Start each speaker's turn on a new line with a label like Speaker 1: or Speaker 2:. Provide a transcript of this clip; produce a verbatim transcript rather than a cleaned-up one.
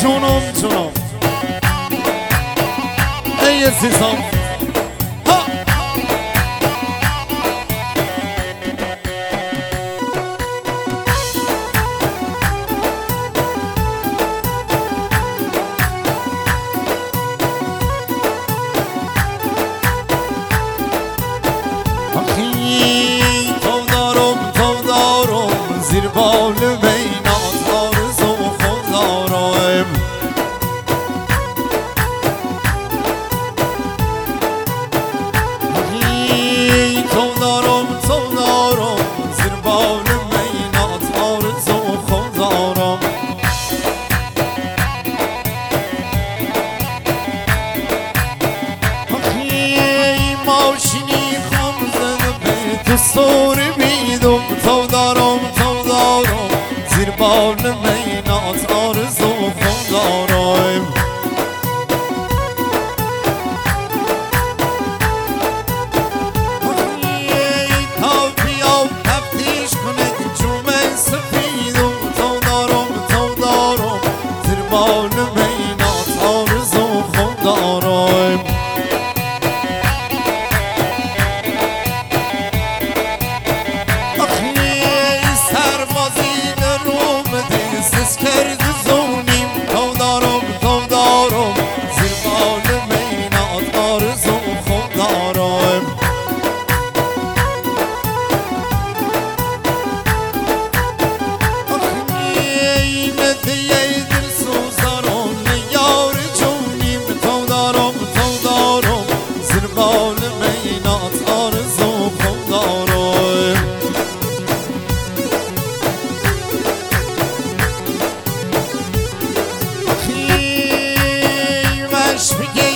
Speaker 1: جونم جونم ای عزیزم ها آخی تو دارم تو دارم زیر بال بینات آرزو خود دارم آخی تو دارم تو دارم زیر بال بینات آرزو خود دارم آخی ماشینی خم زده به تو سوری بیدم تو دارم تو دارم زیر بال بینات آرزو خود دارم تا بیا تفتیش کنه جومه سفیدم تو دارم تو دارم زیر بال بینات آرزو خود دارم سس کرد زونیم تو دارم تو دارم زیر بال بینات آرزو خود دارم آخی مدیه دل سوزارم یار جونیم تو دارم تو دارم زیر بال بینات آرزو خود دارم مش میگه